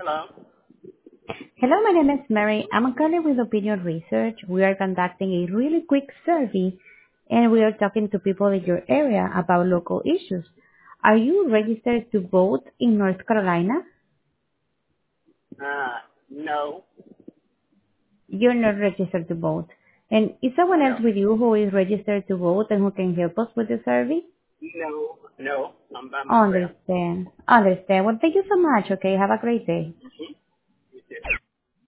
Hello. Hello, my name is Mary. I'm calling with Opinion Research. We are conducting a really quick survey and we are talking to people in your area about local issues. Are you registered to vote in North Carolina? No, You're not registered to vote. And is someone no, else with you who is registered to vote and who can help us with the survey? no. I'm by myself. Understand. Understand. Well, thank you so much. Okay. Have a great day. You too.